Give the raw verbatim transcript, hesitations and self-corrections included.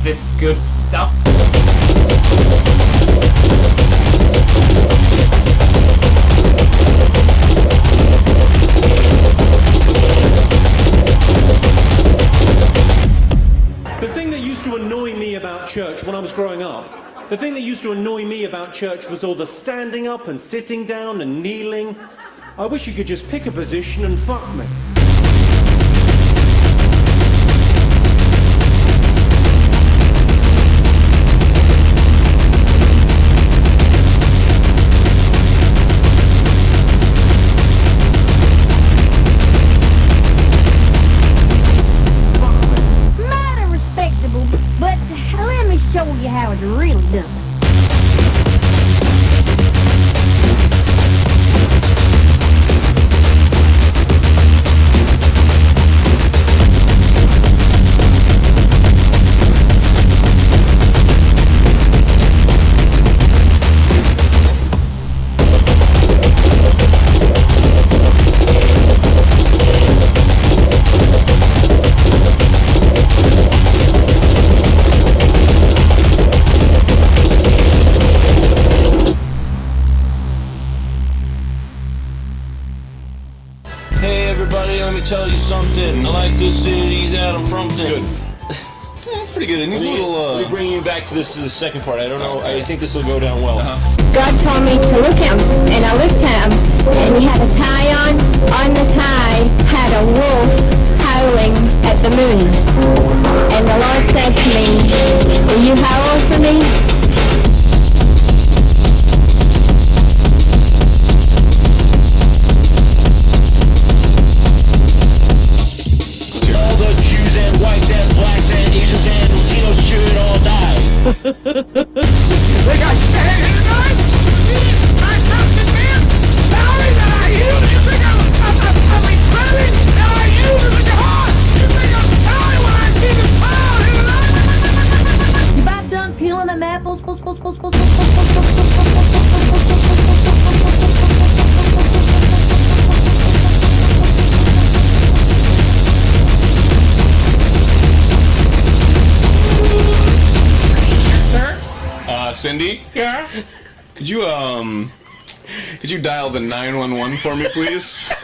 this good stuff. The thing that used to annoy me about church when I was growing up, the thing that used to annoy me about church was all the standing up and sitting down and kneeling. I wish you could just pick a position and fuck me. Mighty respectable, but let me show you how it's really done. Hey everybody, let me tell you something. I like this city that I'm from. It's good. Yeah, that's pretty good. It needs a little. Uh... Let me bring you back to this, to the second part. I don't know. I think this will go down well. Uh-huh. God told me to look at him, and I looked at him, and he had a tie on. On the tie had a wolf howling at the moon. And the Lord said to me, will you howl for me? All the Jews and whites and blacks and Asians and Latinos should all die. They got standing tonight. I something, man. Sorry that I use. You think I'm I'm I'm I'm retarded? That I use it with your heart. You think I'm sorry when I see the power in the light? You about done peeling them apples? Uh, Cindy? Yeah? Could you, um, could you dial the nine one one for me, please?